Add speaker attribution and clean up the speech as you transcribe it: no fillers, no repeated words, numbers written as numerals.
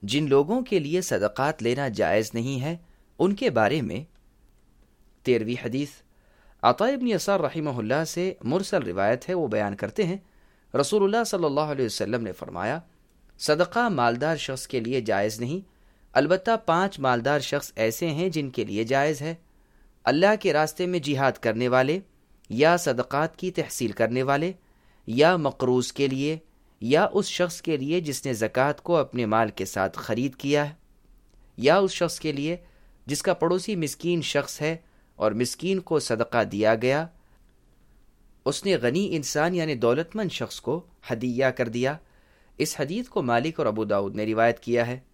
Speaker 1: जिन लोगों के लिए सदक़ात लेना जायज़ नहीं है उनके बारे में। 13वीं हदीस अता इब्न यसार रहिमहुल्लाह से मुरसल रिवायत है। वो बयान करते हैं, रसूलुल्लाह सल्लल्लाहु अलैहि वसल्लम ने फरमाया, सदका मालदार शख्स के लिए जायज़ नहीं, अलबत्ता 5 मालदार शख्स ऐसे हैं जिनके लिए जायज़ है। अल्लाह के रास्ते में जिहाद करने वाले, या सदक़ात की तहसील करने वाले, या मकरूज़ के लिए, या उस शख्स के लिए जिसने ज़कात को अपने माल के साथ ख़रीद किया है, या उस शख्स के लिए जिसका पड़ोसी मिस्कीन शख्स है और मिस्कीन को सदका दिया गया, उसने गनी इंसान यानी दौलतमंद शख्स को हदिया कर दिया। इस हदीस को मालिक और अबू दाऊद ने रिवायत किया है।